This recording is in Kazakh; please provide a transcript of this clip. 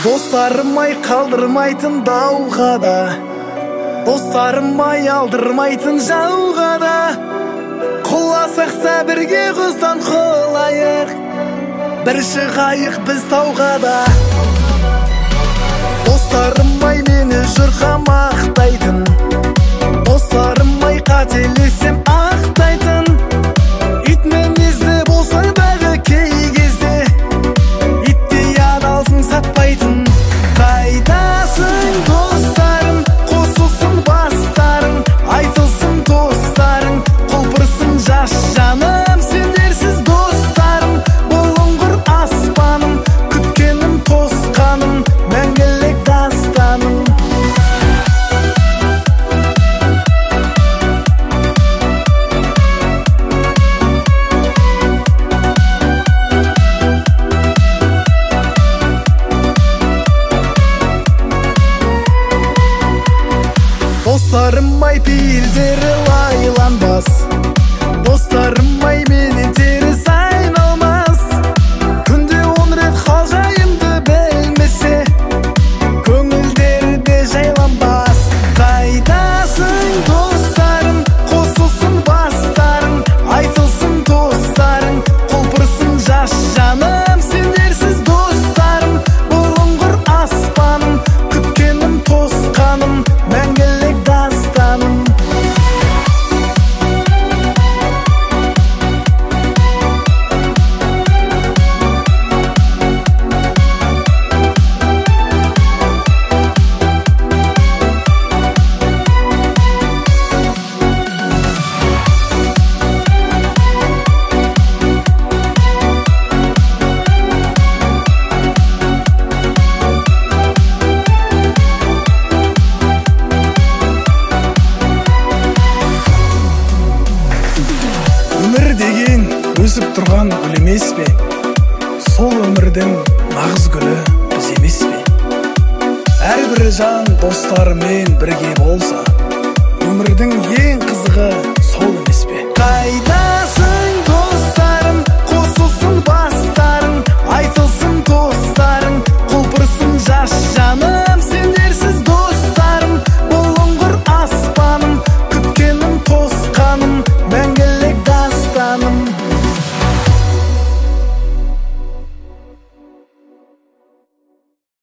Достарым-ай қалдырмайтын дауға да, достарым-ай алдырмайтын жауға да, құласақ та бірге құздан құлайық, бір шығайық біз тауға да. Достарым-ай мені жұрға мақтайтын, достарым-ай қателесем ақтайтын, ит мінезді болсаң дағы кей кезде, иттей адалсың сатпайтын. Қайдасың достарым, қосылсын бастарың, айтылсын достарың, құлпырсын жас жаным, сендерсіз достарым, бұлыңғыр аспаным, күткенім тосқаным, мәңгілік дастаным. Достарым-ай пейілдері лайланбас, достарым-ай мені теріс айналмас, күнде 10 рет хал жайымды білмесе, көңілдері де жайланбас. Қайдасың достарым, қосылсын бастарың, айтылсын достарың, құлпырсын жас жаным, сендерсіз достарым, бұлыңғыр аспаным, күткенім тосқаным, мәңгілік дастаным. Өмір деген өсіп тұрған гүл емес пе? Сол өмірдің нағыз гүлі біз емес пе? Әрбір жан достарымен бірге болса, өмірдің ең қызығы